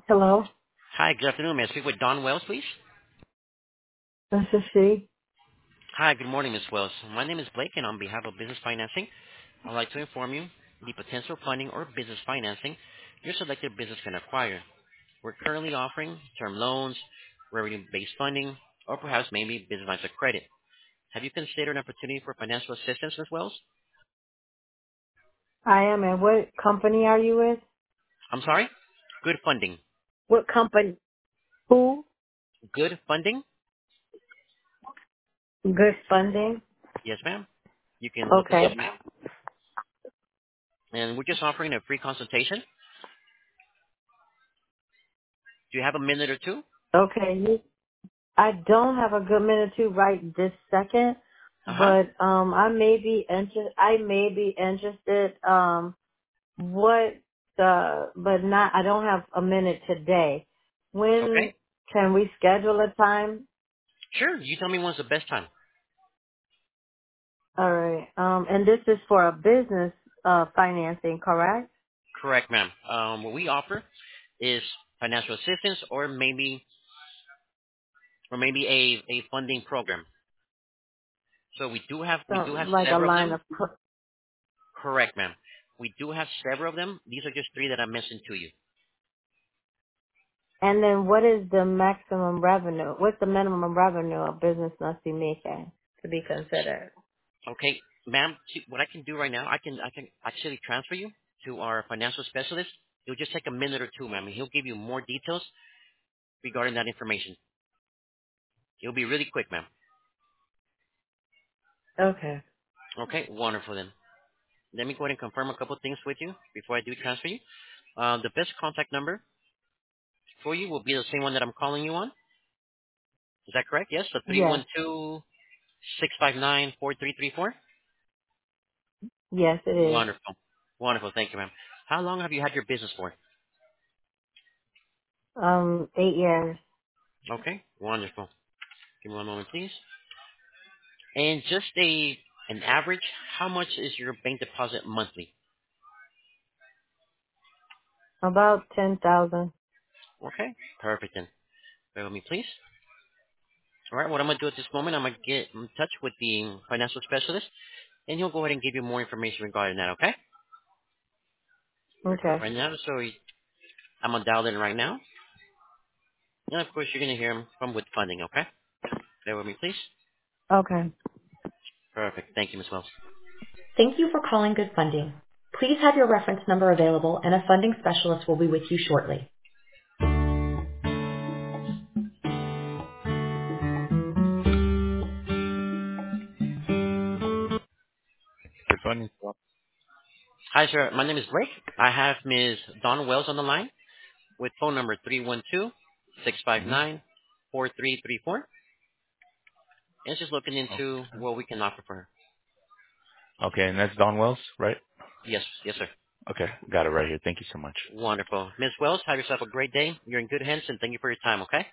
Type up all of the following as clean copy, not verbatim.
Hello, Hi, good afternoon. May I speak with Don Wells, please? this is she. Hi, good morning, Ms. Wells. My name is Blake, and on behalf of Business Financing, I'd like to inform you the potential funding or business financing your selected business can acquire. We're currently offering term loans, revenue-based funding, or perhaps maybe business lines of credit. Have you considered an opportunity for financial assistance, Ms. Wells? I am, and what company are you with? I'm sorry? Good funding. What company? Who? Good funding? Good funding. Yes, ma'am. You can look us Okay. up. And we're just offering a free consultation. Do you have a minute or two? Okay. I don't have a good minute to right this second, Uh-huh. but I may be interested. What? But not. I don't have a minute today. Okay. When can we schedule a time? Sure. You tell me when's the best time. All right. And this is for a business financing, correct? Correct, ma'am. What we offer is financial assistance or maybe a funding program. So we do have Like a several of line them. of. Correct, ma'am. We do have several of them. These are just three that I mentioned to you. And then what is the maximum revenue? What's the minimum revenue a business must be making to be considered? Okay, ma'am. What I can do right now, I can actually transfer you to our financial specialist. It'll just take a minute or two, ma'am, and he'll give you more details regarding that information. It'll be really quick, ma'am. Okay. Okay, wonderful then. Let me go ahead and confirm a couple things with you before I do transfer you. The best contact number for you will be the same one that I'm calling you on. Is that correct? Yes, the Yes. 312-659-4334. Yes, it is. Wonderful. Wonderful. Thank you, ma'am. How long have you had your business for? 8 years. Okay. Wonderful. Give me one moment, please. And just an average, how much is your bank deposit monthly? About 10,000. Okay. Perfect then. Bear with me, please. All right. What I'm going to do at this moment, I'm going to get in touch with the financial specialist, and he'll go ahead and give you more information regarding that, okay? Okay. Right now, so I'm going to dial in right now. And of course, you're going to hear him from with funding, okay? Bear with me, please. Okay. Perfect. Thank you, Ms. Wells. Thank you for calling Good Funding. Please have your reference number available and a funding specialist will be with you shortly. Good funding. Hi, sir. My name is Blake. I have Ms. Dawn Wells on the line with phone number 312-659-4334. And she's looking into Okay. what we can offer for her. Okay, and that's Don Wells, right? Yes, yes, sir. Okay, got it right here. Thank you so much. Wonderful. Ms. Wells, have yourself a great day. You're in good hands, and thank you for your time, okay?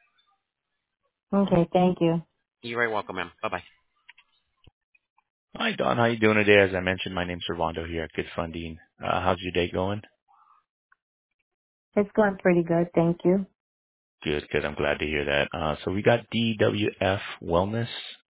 Okay, thank you. You're very welcome, ma'am. Bye-bye. Hi, Don. How you doing today? As I mentioned, my name's Servando here at Good Funding. How's your day going? It's going pretty good, thank you. Good, good. I'm glad to hear that. So we got DWF Wellness.